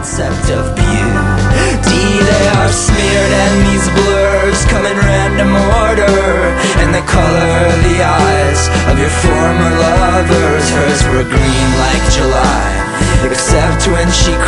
concept of beauty. They are smeared and these blurs come in random order, and they color the eyes of your former lovers. Hers were green like July, except when she